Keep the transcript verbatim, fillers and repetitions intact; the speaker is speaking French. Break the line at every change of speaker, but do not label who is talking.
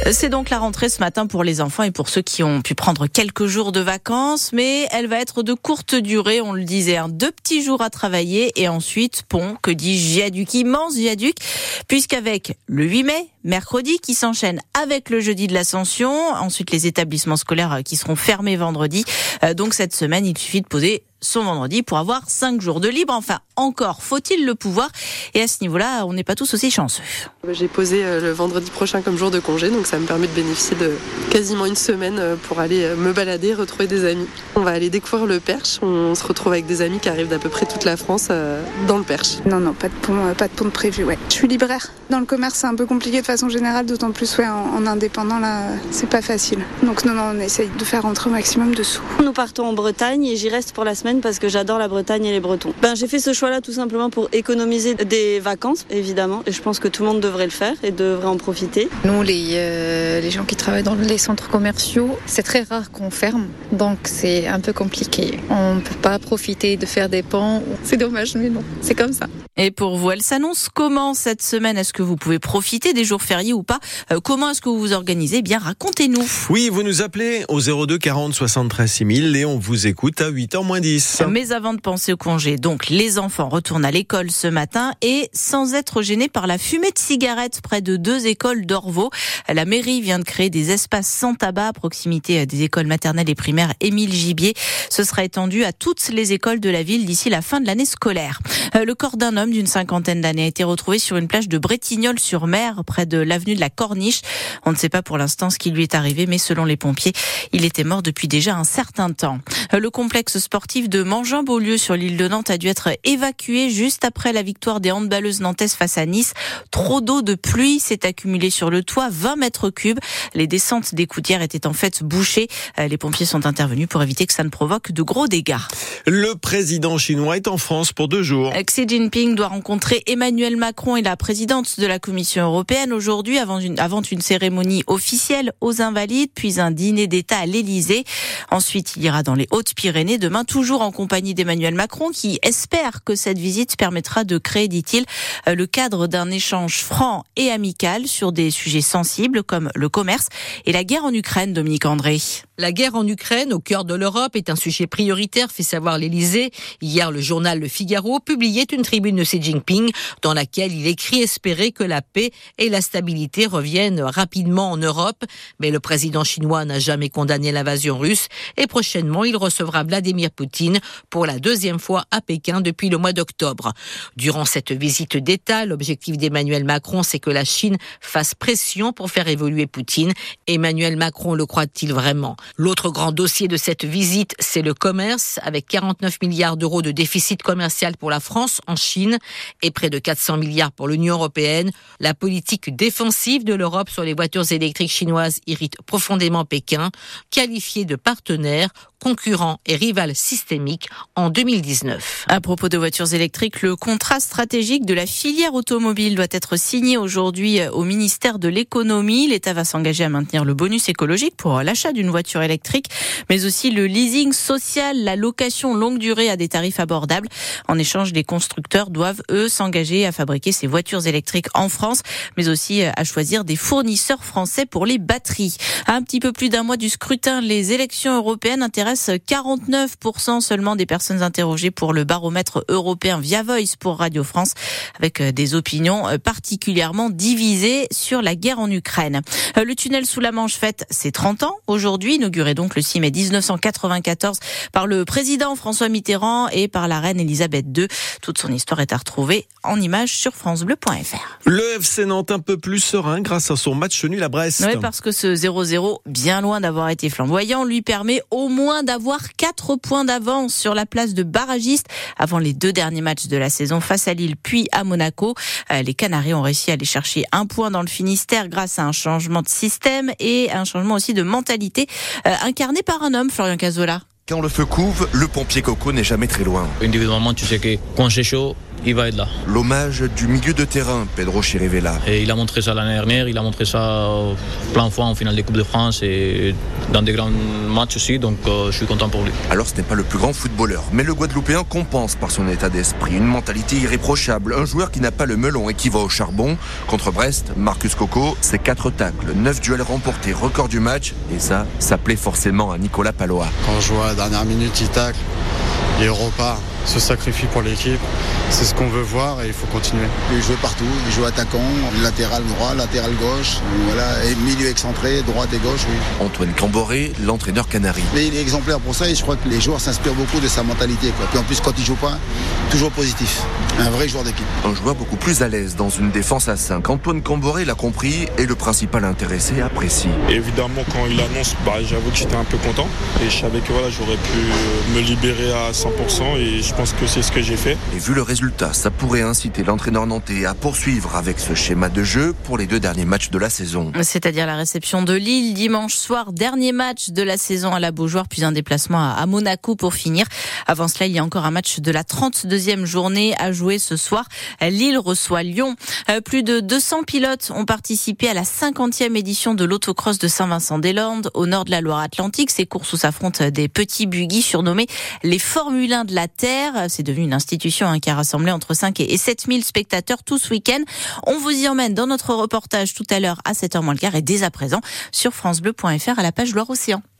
C'est donc la rentrée ce matin pour les enfants et pour ceux qui ont pu prendre quelques jours de vacances, mais elle va être de courte durée, on le disait, hein, deux petits jours à travailler et ensuite pont, que dis-je, viaduc, immense viaduc, puisqu'avec le huit mai, mercredi, qui s'enchaîne avec le jeudi de l'Ascension, ensuite les établissements scolaires qui seront fermés vendredi, euh, donc cette semaine il suffit de poser son vendredi pour avoir cinq jours de libre. Enfin, encore faut-il le pouvoir. Et à ce niveau-là, on n'est pas tous aussi chanceux.
J'ai posé le vendredi prochain comme jour de congé, donc ça me permet de bénéficier de quasiment une semaine pour aller me balader, retrouver des amis. On va aller découvrir le Perche. On se retrouve avec des amis qui arrivent d'à peu près toute la France dans le Perche.
Non, non, pas de pont, pas de pont de prévu, ouais. Je suis libraire. Dans le commerce, c'est un peu compliqué de façon générale, d'autant plus ouais, en, en indépendant, là, c'est pas facile. Donc non, non, on essaye de faire rentrer au maximum de sous.
Nous partons en Bretagne et j'y reste pour la semaine parce que j'adore la Bretagne et les Bretons. Ben, j'ai fait ce choix-là tout simplement pour économiser des vacances, évidemment, et je pense que tout le monde devrait le faire et devrait en profiter.
Nous, les, euh, les gens qui travaillent dans les centres commerciaux, c'est très rare qu'on ferme, donc c'est un peu compliqué. On ne peut pas profiter de faire des ponts. C'est dommage, mais non, c'est comme ça.
Et pour vous, elle s'annonce comment cette semaine? Est-ce que vous pouvez profiter des jours fériés ou pas? euh, Comment est-ce que vous vous organisez? Eh bien, racontez-nous.
Oui, vous nous appelez au zéro deux quarante soixante-treize six mille et on vous écoute à huit heures moins dix.
Mais avant de penser au congé, donc les enfants retournent à l'école ce matin et sans être gênés par la fumée de cigarettes près de deux écoles d'Orvaux. La mairie vient de créer des espaces sans tabac à proximité des écoles maternelles et primaires Émile Gibier. Ce sera étendu à toutes les écoles de la ville d'ici la fin de l'année scolaire. Le corps d'un homme d'une cinquantaine d'années a été retrouvé sur une plage de Bretignolles-sur-Mer, près de l'avenue de la Corniche. On ne sait pas pour l'instant ce qui lui est arrivé, mais selon les pompiers, il était mort depuis déjà un certain temps. Le complexe sportif de Mangin-Beaulieu sur l'île de Nantes a dû être évacué juste après la victoire des handballeuses nantaises face à Nice. Trop d'eau de pluie s'est accumulée sur le toit, vingt mètres cubes. Les descentes des gouttières étaient en fait bouchées. Les pompiers sont intervenus pour éviter que ça ne provoque de gros dégâts.
Le président chinois est en France pour deux jours.
Xi Jinping doit rencontrer Emmanuel Macron et la présidente de la Commission européenne aujourd'hui avant une, avant une cérémonie officielle aux Invalides, puis un dîner d'État à l'Élysée. Ensuite, il ira dans les Hautes-Pyrénées, demain toujours en compagnie d'Emmanuel Macron, qui espère que cette visite permettra de créer, dit-il, le cadre d'un échange franc et amical sur des sujets sensibles comme le commerce et la guerre en Ukraine, Dominique André.
La guerre en Ukraine, au cœur de l'Europe, est un sujet prioritaire, fait savoir l'Élysée. Hier, le journal Le Figaro publiait une tribune de Xi Jinping dans laquelle il écrit espérer que la paix et la stabilité reviennent rapidement en Europe. Mais le président chinois n'a jamais condamné l'invasion russe et prochainement, il recevra Vladimir Poutine pour la deuxième fois à Pékin depuis le mois d'octobre. Durant cette visite d'État, l'objectif d'Emmanuel Macron, c'est que la Chine fasse pression pour faire évoluer Poutine. Emmanuel Macron le croit-il vraiment ? L'autre grand dossier de cette visite, c'est le commerce, avec quarante-neuf milliards d'euros de déficit commercial pour la France en Chine et près de quatre cents milliards pour l'Union européenne. La politique défensive de l'Europe sur les voitures électriques chinoises irrite profondément Pékin, qualifié de partenaire, concurrent et rival systémique en deux mille dix-neuf.
À propos de voitures électriques, le contrat stratégique de la filière automobile doit être signé aujourd'hui au ministère de l'économie. L'État va s'engager à maintenir le bonus écologique pour l'achat d'une voiture électrique, mais aussi le leasing social, la location longue durée à des tarifs abordables. En échange, les constructeurs doivent, eux, s'engager à fabriquer ces voitures électriques en France, mais aussi à choisir des fournisseurs français pour les batteries. À un petit peu plus d'un mois du scrutin, les élections européennes intéressent quarante-neuf pour cent seulement des personnes interrogées pour le baromètre européen via Voice pour Radio France, avec des opinions particulièrement divisées sur la guerre en Ukraine. Le tunnel sous la Manche fête ses trente ans aujourd'hui, inauguré donc le six mai dix-neuf cent quatre-vingt-quatorze par le président François Mitterrand et par la reine Elisabeth deux. Toute son histoire est à retrouver en images sur francebleu point f r.
Le F C Nantes un peu plus serein grâce à son match nul à Brest.
Oui, parce que ce zéro zéro, bien loin d'avoir été flamboyant, lui permet au moins d'avoir quatre points d'avance sur la place de barragiste avant les deux derniers matchs de la saison face à Lille puis à Monaco. Les Canaries ont réussi à aller chercher un point dans le Finistère grâce à un changement de système et un changement aussi de mentalité incarné par un homme, Florian Cazzola.
Quand le feu couve, le pompier coco n'est jamais très loin.
Individuellement, tu sais que quand c'est chaud,
il va être là.
L'hommage du milieu de terrain, Pedro Chirivella.
Et il a montré ça l'année dernière, il a montré ça plein de fois en finale des Coupes de France et dans des grands matchs aussi, donc euh, je suis content pour lui.
Alors ce n'est pas le plus grand footballeur, mais le Guadeloupéen compense par son état d'esprit, une mentalité irréprochable, un joueur qui n'a pas le melon et qui va au charbon. Contre Brest, Marcus Coco, c'est quatre tacles, neuf duels remportés, record du match, et ça, ça plaît forcément à Nicolas Palois.
Quand je vois à la dernière minute, il tacle, il repart, se sacrifie pour l'équipe. C'est ce qu'on veut voir et il faut continuer.
Il joue partout, il joue attaquant, latéral droit, latéral gauche, voilà, et milieu excentré, droite et gauche, oui.
Antoine Camboré, l'entraîneur canari.
Mais il est exemplaire pour ça et je crois que les joueurs s'inspirent beaucoup de sa mentalité, quoi. Puis en plus, quand il joue pas, toujours positif. Un vrai joueur d'équipe.
Un joueur beaucoup plus à l'aise dans une défense à cinq. Antoine Camboré l'a compris et le principal intéressé apprécie.
Évidemment, quand il annonce, bah, j'avoue que j'étais un peu content et je savais que voilà, j'aurais pu me libérer à cent pour cent et je pense que c'est ce que j'ai fait.
Et vu le résultat, ça pourrait inciter l'entraîneur nantais à poursuivre avec ce schéma de jeu pour les deux derniers matchs de la saison.
C'est-à-dire la réception de Lille dimanche soir, dernier match de la saison à la Beaujoire, puis un déplacement à Monaco pour finir. Avant cela, il y a encore un match de la trente-deuxième journée à jouer ce soir. Lille reçoit Lyon. Plus de deux cents pilotes ont participé à la cinquantième édition de l'autocross de Saint-Vincent-des-Landes, au nord de la Loire-Atlantique. Ces courses où s'affrontent des petits buggy surnommés les Formule un de la Terre. C'est devenu une institution hein, qui a rassemblé entre cinq et sept mille spectateurs tout ce week-end. On vous y emmène dans notre reportage tout à l'heure à sept heures moins le quart et dès à présent sur francebleu point fr à la page Loire-Océan.